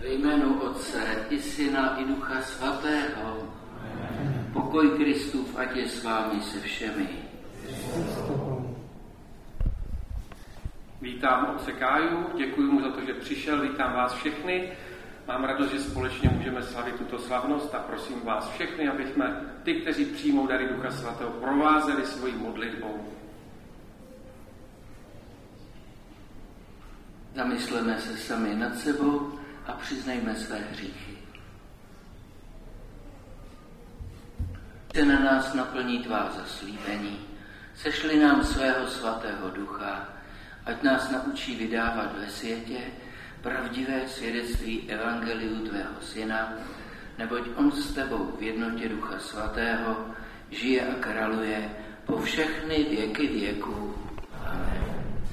Ve jménu Otce i Syna i Ducha Svatého. Pokoj Kristův, ať je s vámi se všemi. Vítám otce Káju, děkuji mu za to, že přišel, vítám vás všechny. Mám radost, že společně můžeme slavit tuto slavnost a prosím vás všechny, aby jsme ty, kteří přijmou dary Ducha Svatého, provázeli svojí modlitbou. Zamysleme se sami nad sebou a přiznejme své hříchy. Chce na nás naplní tvá zaslíbení, sešli nám svého svatého ducha, ať nás naučí vydávat ve světě pravdivé svědectví evangeliu tvého syna, neboť on s tebou v jednotě Ducha Svatého žije a králuje po všechny věky věků. Amen.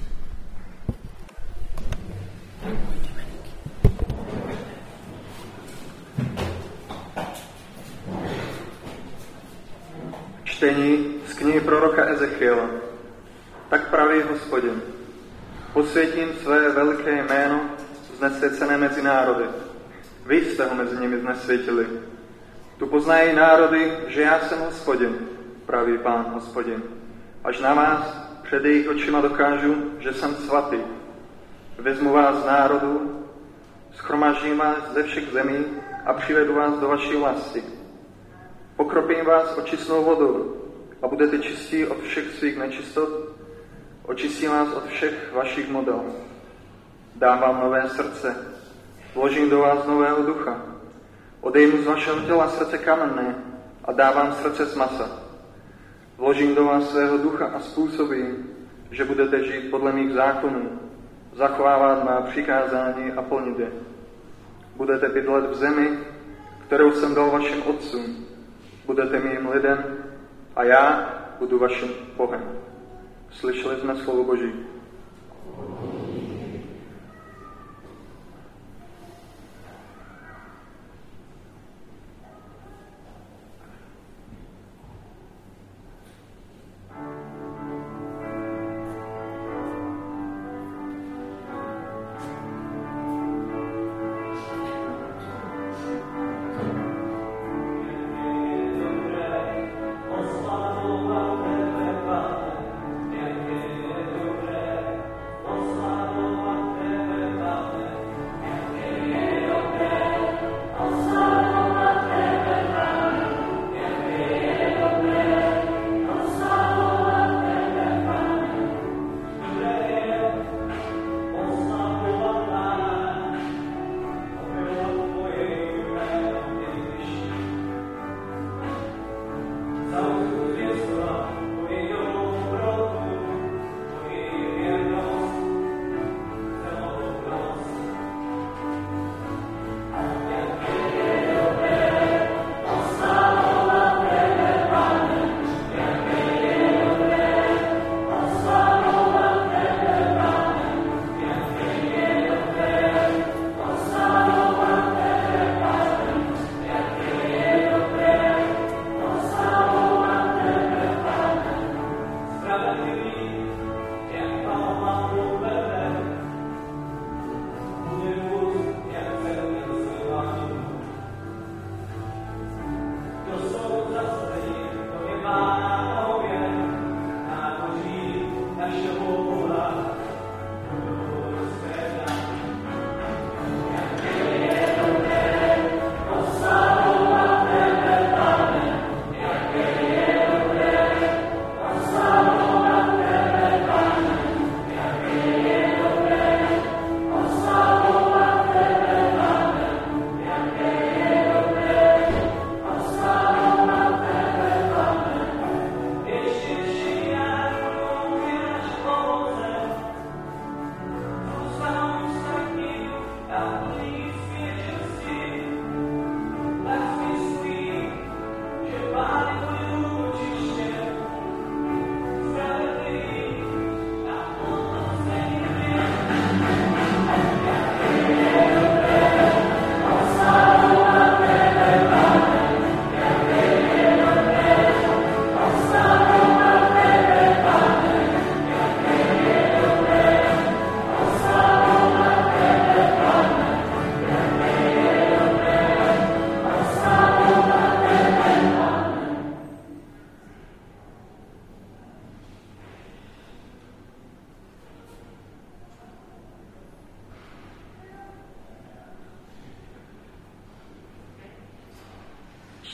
Čtení z knihy proroka Ezechiela. Tak praví Hospodin: posvětím své velké jméno znesvěcené mezi národy. Vy jste ho mezi nimi znesvětili. Tu poznají národy, že já jsem Hospodin, praví Pán Hospodin. Až na vás před jejich očima dokážu, že jsem svatý. Vezmu vás z národů, shromaždím vás ze všech zemí a přivedu vás do vaší vlasti. Pokropím vás očistnou vodou a budete čistí od všech svých nečistot, očistím vás od všech vašich model. Dám vám nové srdce, vložím do vás nového ducha. Odejmu z vašeho těla srdce kamenné a dám vám srdce z masa. Vložím do vás svého ducha a způsobím, že budete žít podle mých zákonů, zachovávat má přikázání a plnit je. Budete bydlet v zemi, kterou jsem dal vašim otcům. Budete mým lidem a já budu vaším Bohem. Slyšeli jsme slovo Boží. Dobré.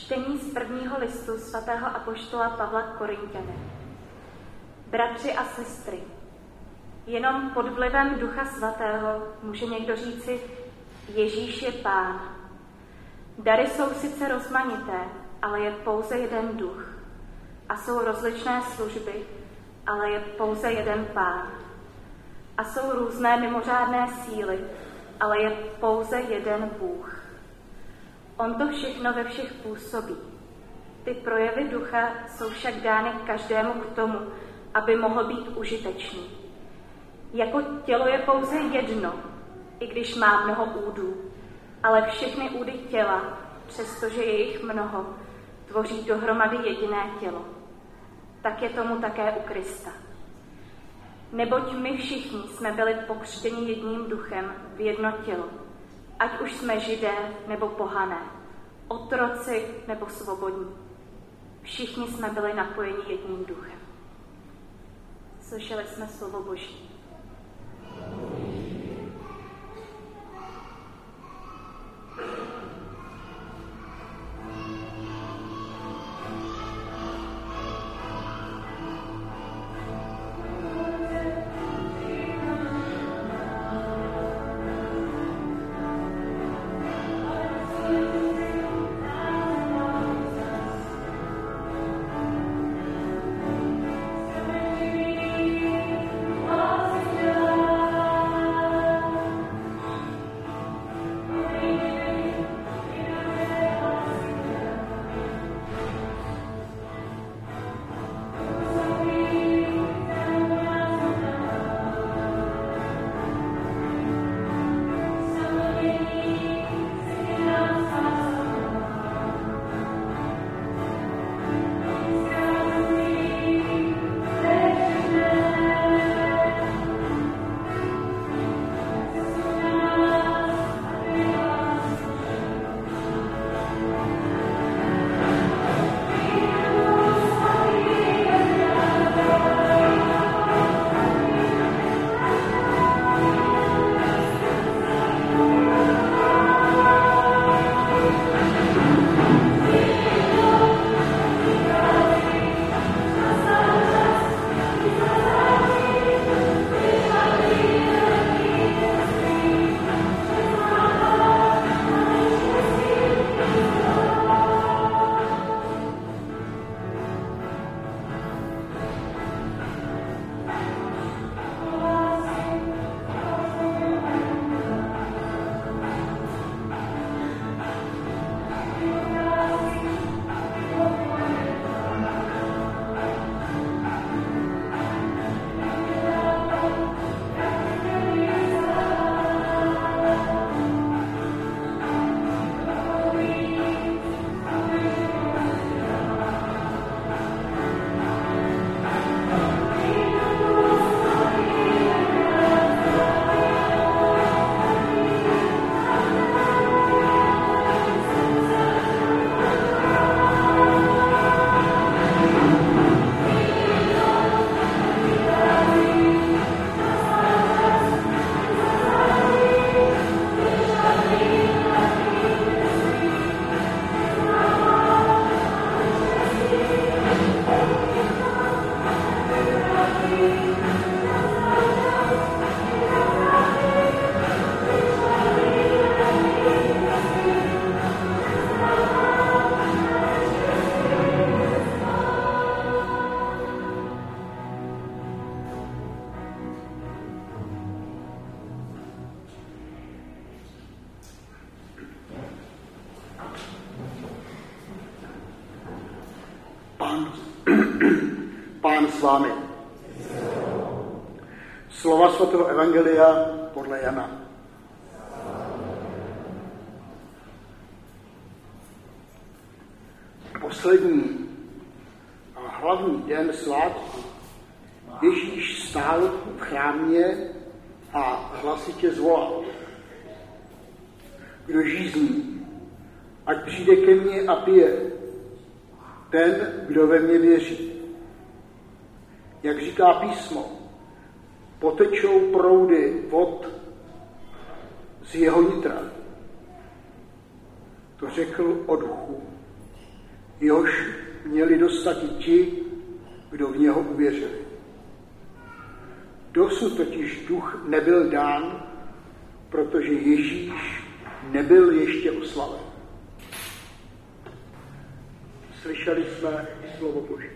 Čtení z prvního listu svatého apoštola Pavla k Korinťanům. Bratři a sestry, jenom pod vlivem Ducha Svatého může někdo říci, Ježíš je Pán. Dary jsou sice rozmanité, ale je pouze jeden duch. A jsou rozličné služby, ale je pouze jeden Pán. A jsou různé mimořádné síly, ale je pouze jeden Bůh. On to všechno ve všech působí. Ty projevy ducha jsou však dány každému k tomu, aby mohl být užitečný. Jako tělo je pouze jedno, i když má mnoho údů, ale všechny údy těla, přestože je jich mnoho, tvoří dohromady jediné tělo. Tak je tomu také u Krista. Neboť my všichni jsme byli pokřtěni jedním duchem v jedno tělo, ať už jsme Židé nebo pohané, otroci nebo svobodní. Všichni jsme byli napojeni jedním duchem. Slyšeli jsme slovo Boží. Pán s vámi. Slova svatého evangelia podle Jana. Poslední a hlavní den svátku Ježíš stál v chrámě a hlasitě zvolal: Kdo žízní, ať přijde ke mně a pije, ten, kdo ve mně věří. Jak říká písmo, potečou proudy vod z jeho nitra. To řekl o duchu, jehož měli dostat i ti, kdo v něho uvěřili. Dosud totiž duch nebyl dán, protože Ježíš nebyl ještě oslaven. Slyšeli jsme slovo Boží.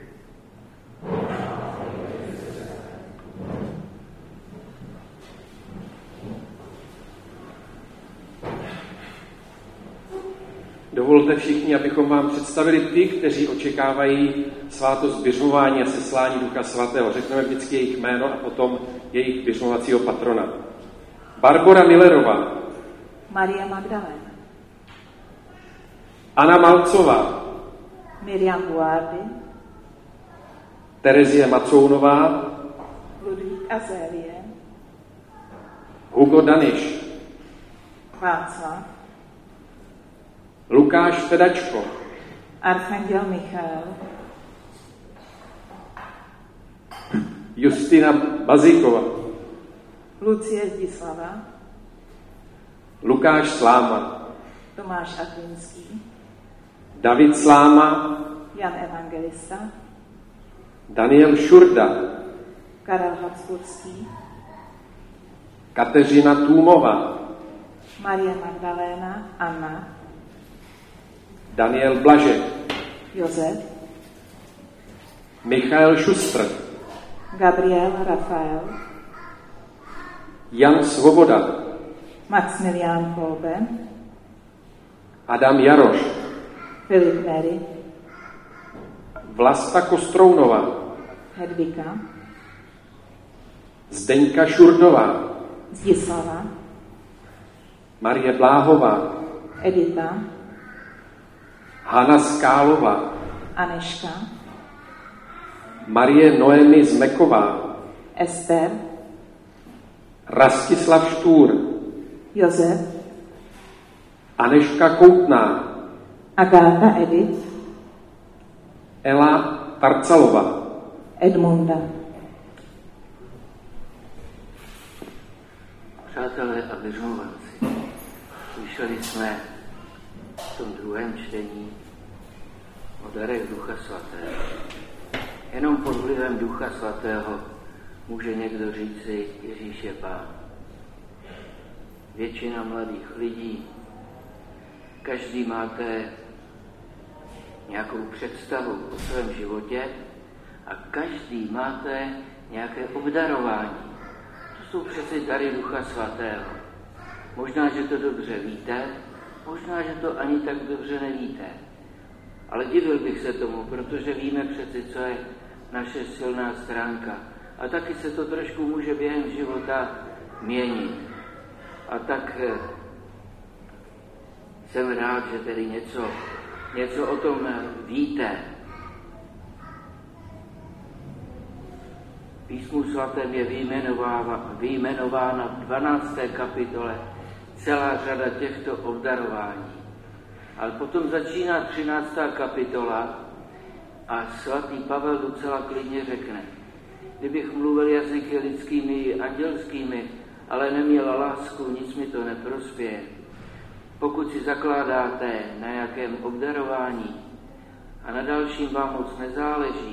Dovolte všichni, abychom vám představili ty, kteří očekávají svátost běžmování a seslání Ducha Svatého. Řekneme vždycky jejich jméno a potom jejich běžmovacího patrona. Barbora Millerová. Maria Magdalena. Anna Malcová. Miriam Guardi. Terezie Macounová. Ludvík Azélie. Hugo Daniš. Václav. Lukáš Fedačko. Archanděl Michal. Justina Bazíková. Lucie Zdislava. Lukáš Sláma. Tomáš Akvinský. David Sláma. Jan Evangelista. Daniel Šurda. Karel Habsburský. Kateřina Tůmová. Marie Magdaléna. Anna. Daniel Blažek. Josef. Michael Šustr. Gabriel Rafael. Jan Svoboda. Maximilián Kolbe. Adam Jaroš. Filip Mary. Vlasta Kostrounová. Hedvika. Zdeňka Šurdová. Zdislava. Marie Bláhová. Edita. Hana Skálová. Aneška. Marie Noemi Zmeková. Ester. Rastislav Štůr. Josef. Aneška Koutná. Agáta Edith. Ela Tarcalová. Edmunda. Přátelé a běžmovanci, slyšeli jsme v tom druhém čtení o darech Ducha Svatého. Jenom pod vlivem Ducha Svatého může někdo říci, Ježíš je Pán. Většina mladých lidí, každý máte nějakou představu o svém životě a každý máte nějaké obdarování. To jsou přeci dary Ducha Svatého. Možná, že to dobře víte, možná, že to ani tak dobře nevíte. Ale divil bych se tomu, protože víme přeci, co je naše silná stránka. A taky se to trošku může během života měnit. A tak jsem rád, že tedy něco o tom víte. V Písmu svatém je vyjmenována v 12. kapitole celá řada těchto obdarování. Ale potom začíná 13. kapitola a svatý Pavel docela klidně řekne, kdybych mluvil jazyky lidskými i andělskými, ale neměl lásku, nic mi to neprospěje. Pokud si zakládáte na nějakém obdarování a na dalším vám moc nezáleží,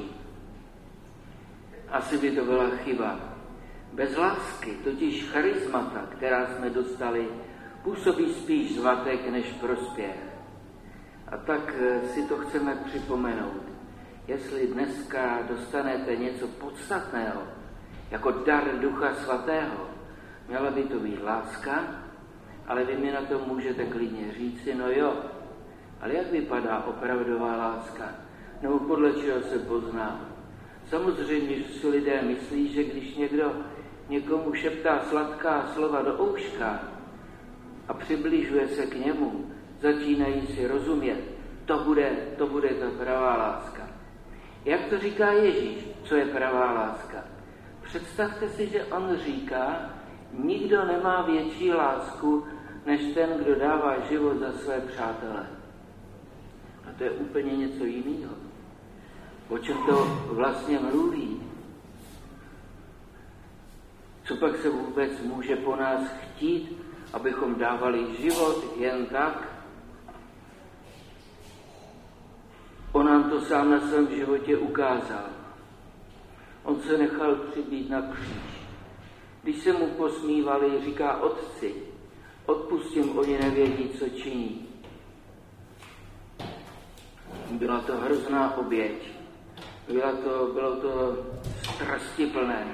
asi by to byla chyba. Bez lásky, totiž charismata, která jsme dostali, působí spíš zmatek než prospěch. A tak si to chceme připomenout. Jestli dneska dostanete něco podstatného, jako dar Ducha Svatého, měla by to být láska, ale vy mi na to můžete klidně říci, no jo, ale jak vypadá opravdová láska? Nebo podle čeho se pozná? Samozřejmě, že si lidé myslí, že když někdo někomu šeptá sladká slova do ouška a přibližuje se k němu, začínají si rozumět, to bude ta pravá láska. Jak to říká Ježíš, co je pravá láska? Představte si, že on říká, nikdo nemá větší lásku, než ten, kdo dává život za své přátele. A to je úplně něco jiného. O čem to vlastně mluví? Co pak se vůbec může po nás chtít, abychom dávali život jen tak? On nám to sám na svém životě ukázal. On se nechal přibít na kříž. Když se mu posmívali, říká: Otci, odpustím, oni nevědí, co činí. Byla to hrozná oběť. Bylo to strastiplné.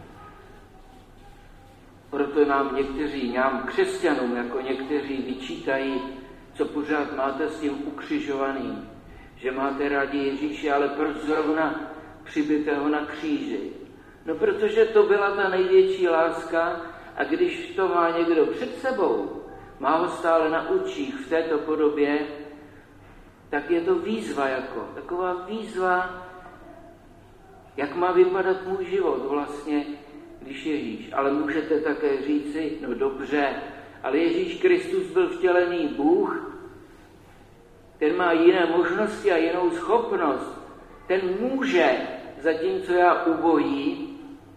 Proto nám křesťanům, jako někteří, vyčítají, co pořád máte s tím ukřižovaným, že máte rádi Ježíše, ale proč zrovna přibitého na kříži? No, protože to byla ta největší láska, a když to má někdo před sebou, má ho stále na očích v této podobě, tak je to výzva, taková výzva, jak má vypadat můj život vlastně, když Ježíš. Ale můžete také říci: no dobře, ale Ježíš Kristus byl vtělený Bůh, ten má jiné možnosti a jinou schopnost. Ten může, zatímco já ubojí.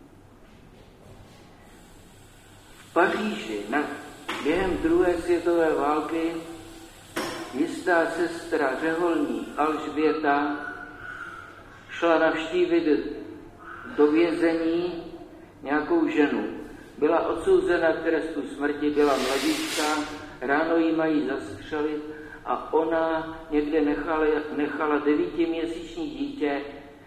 V Paříži během druhé světové války jistá sestra řeholní Alžběta šla navštívit do vězení nějakou ženu. Byla odsouzena k trestu smrti, byla mladíčka, ráno jí mají zastřelit a ona někde nechala 9měsíční dítě,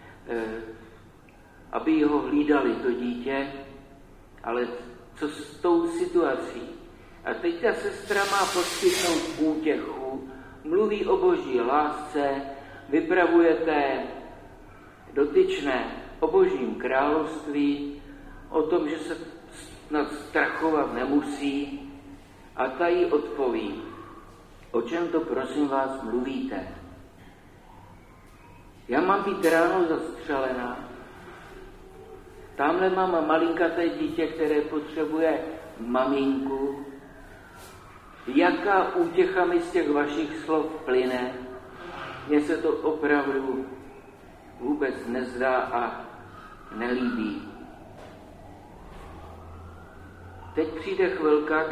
aby ho hlídali, to dítě, ale co s tou situací? A teď ta sestra má poskytnout útěchu, mluví o boží lásce, vypravuje té dotyčné o božím království, o tom, že se snad strachovat nemusí, a ta jí odpoví: o čem to, prosím vás, mluvíte? Já mám být ráno zastřelená, tamhle mám malinkaté dítě, které potřebuje maminku. Jaká útěcha mi z těch vašich slov plyne? Mně se to opravdu vůbec nezdá a nelíbí. Teď přijde chvilka,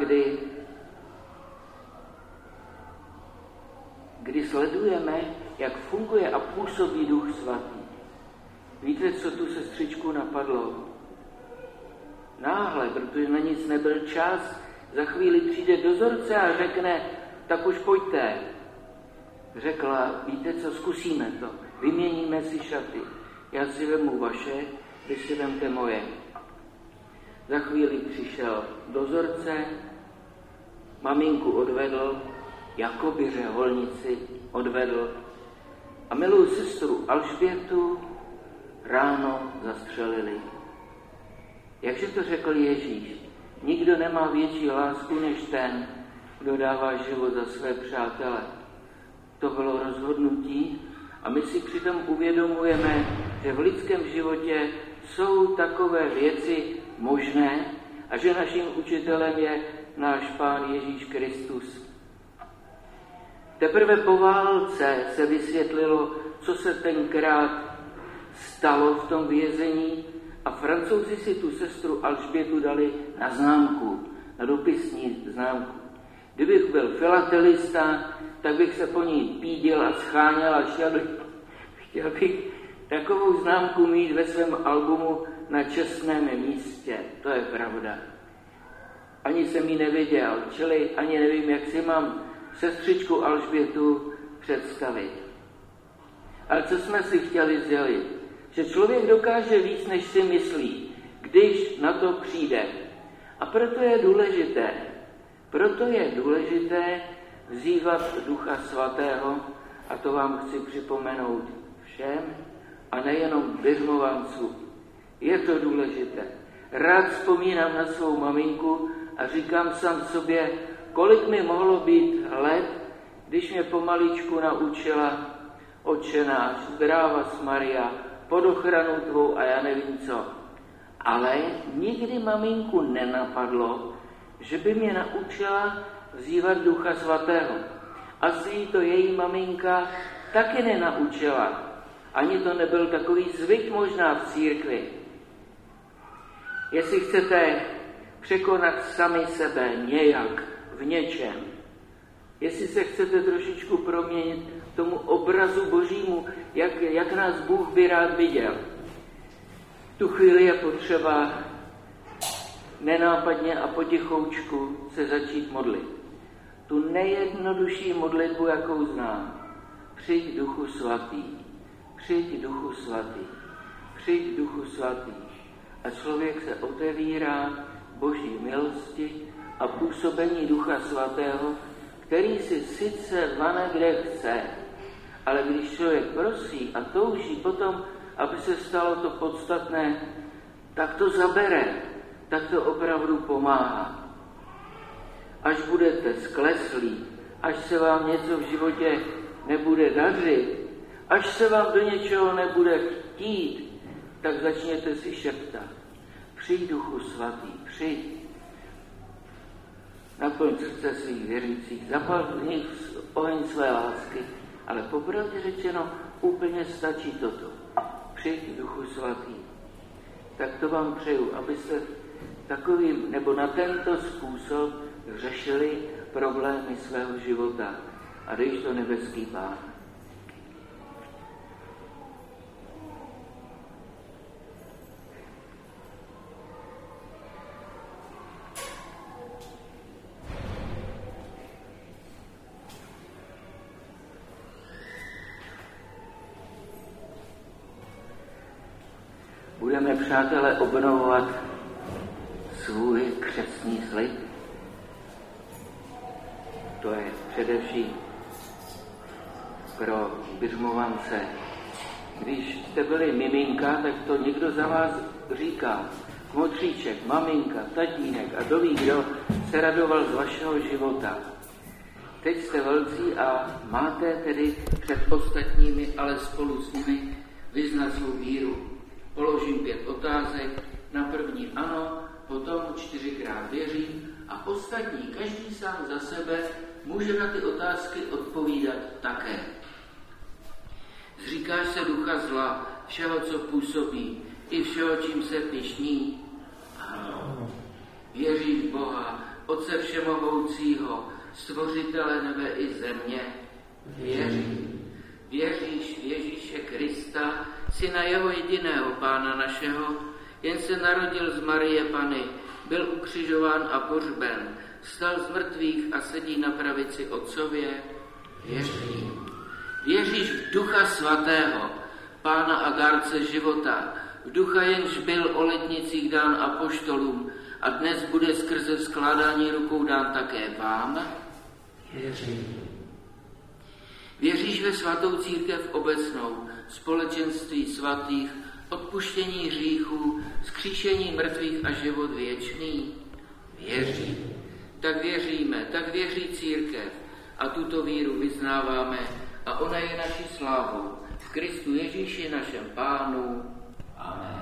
kdy sledujeme, jak funguje a působí Duch Svatý. Víte, co tu sestřičku napadlo? Náhle, protože na nic nebyl čas, za chvíli přijde dozorce a řekne: tak už pojďte. Řekla: víte co, zkusíme to, vyměníme si šaty. Já si vemu vaše, vy si vemte moje. Za chvíli přišel dozorce, maminku odvedl, jakoby řeholnici odvedl, a milou sestru Alžbětu ráno zastřelili. Jakže to řekl Ježíš? Nikdo nemá větší lásku než ten, kdo dává život za své přátele. To bylo rozhodnutí a my si přitom uvědomujeme, že v lidském životě jsou takové věci možné a že naším učitelem je náš Pán Ježíš Kristus. Teprve po válce se vysvětlilo, co se tenkrát stalo v tom vězení, a Francouzi si tu sestru Alžbětu dali na známku, na dopisní známku. Kdybych byl filatelista, tak bych se po ní píděl a scháněl a chtěl bych takovou známku mít ve svém albumu na čestném místě. To je pravda. Ani jsem ji nevěděl, čili ani nevím, jak si mám sestřičku Alžbětu představit. Ale co jsme si chtěli sdělit? Že člověk dokáže víc, než si myslí, když na to přijde. A proto je důležité vzývat Ducha Svatého, a to vám chci připomenout všem, a nejenom birmovancům. Je to důležité. Rád vzpomínám na svou maminku a říkám sám sobě, kolik mi mohlo být let, když mě pomaličku naučila: Otče náš, zdráva Maria, pod ochranou tvou a já nevím co. Ale nikdy maminku nenapadlo, že by mě naučila vzývat Ducha Svatého. Asi jí to její maminka taky nenaučila. Ani to nebyl takový zvyk možná v církvi. Jestli chcete překonat sami sebe nějak v něčem, Jestli se chcete trošičku proměnit tomu obrazu Božímu, jak nás Bůh by rád viděl. Tu chvíli je potřeba nenápadně a potichoučku se začít modlit. Tu nejjednodušší modlitbu, jakou znám. Přijď Duchu Svatý, přijď Duchu Svatý, přijď Duchu Svatý. A člověk se otevírá Boží milosti a působení Ducha Svatého, který si sice vane kde chce, ale když člověk prosí a touží potom, aby se stalo to podstatné, tak to zabere, tak to opravdu pomáhá. Až budete skleslí, až se vám něco v životě nebude dařit, až se vám do něčeho nebude chtít, tak začněte si šeptat. Přijď Duchu Svatý, přijď. Naplň srdce svých věřících, zapal v nich oheň své lásky, ale popravdě řečeno úplně stačí toto. Přijď Duchu Svatý. Tak to vám přeju, abyste takovým nebo na tento způsob řešili problémy svého života. A dejš to nebeský Pán. Budeme, přátelé, obnovovat svůj křestní slib. To je především pro birmovance. Když jste byli miminka, tak to někdo za vás říká. Kmotříček, maminka, tatínek a kdo ví, kdo se radoval z vašeho života. Teď jste velcí a máte tedy před ostatními, ale spolu s nimi vyznat svou víru. Položím 5 otázek, na první ano, potom 4krát věřím a ostatní, každý sám za sebe, může na ty otázky odpovídat také. Zříkáš se ducha zla, všeho, co působí, i všeho, čím se pyšní? Ano. Věříš v Boha, Otce všemohoucího, Stvořitele nebe i země? Věřím. Věříš v Ježíše Krista, Syna jeho jediného, Pána našeho, jen se narodil z Marie Panny, byl ukřižován a pohřben, vstal z mrtvých a sedí na pravici Otcově? Věřím. Věříš v Ducha Svatého, Pána a dárce života, v Ducha, jenž byl o letnicích dán apoštolům a dnes bude skrze skládání rukou dán také vám? Věřím. Věříš ve svatou církev obecnou, společenství svatých, odpuštění hříchů, vzkříšení mrtvých a život věčný? Věřím. Tak věříme, tak věří církev a tuto víru vyznáváme a ona je naší slávou v Kristu Ježíši našem Pánu. Amen.